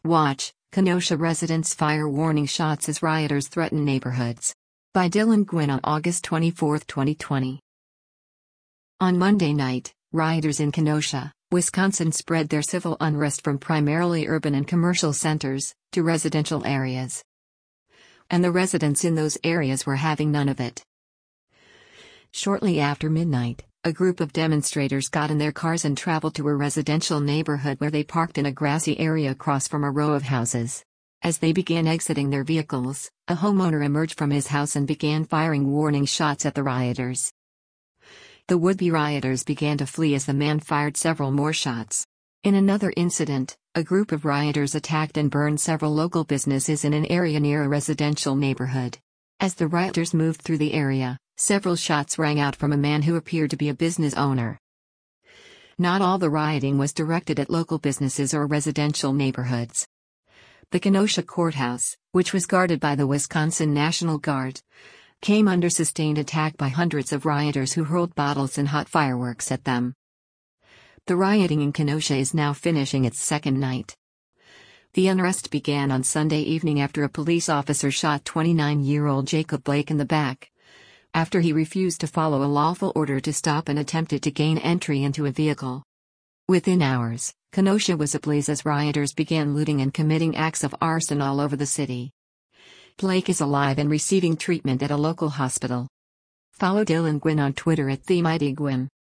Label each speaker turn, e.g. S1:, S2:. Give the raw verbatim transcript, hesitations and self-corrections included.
S1: Watch, Kenosha residents fire warning shots as rioters threaten neighborhoods. By Dylan Gwynn on August twenty-fourth, twenty twenty. On Monday night, rioters in Kenosha, Wisconsin spread their civil unrest from primarily urban and commercial centers to residential areas. And the residents in those areas were having none of it. Shortly after midnight, a group of demonstrators got in their cars and traveled to a residential neighborhood where they parked in a grassy area across from a row of houses. As they began exiting their vehicles, a homeowner emerged from his house and began firing warning shots at the rioters. The would-be rioters began to flee as the man fired several more shots. In another incident, a group of rioters attacked and burned several local businesses in an area near a residential neighborhood. As the rioters moved through the area, several shots rang out from a man who appeared to be a business owner. Not all the rioting was directed at local businesses or residential neighborhoods. The Kenosha courthouse, which was guarded by the Wisconsin National Guard, came under sustained attack by hundreds of rioters who hurled bottles and hot fireworks at them. The rioting in Kenosha is now finishing its second night. The unrest began on Sunday evening after a police officer shot twenty-nine-year-old Jacob Blake in the back, after he refused to follow a lawful order to stop and attempted to gain entry into a vehicle. Within hours, Kenosha was ablaze as rioters began looting and committing acts of arson all over the city. Blake is alive and receiving treatment at a local hospital. Follow Dylan Gwynn on Twitter at TheMightyGwynn.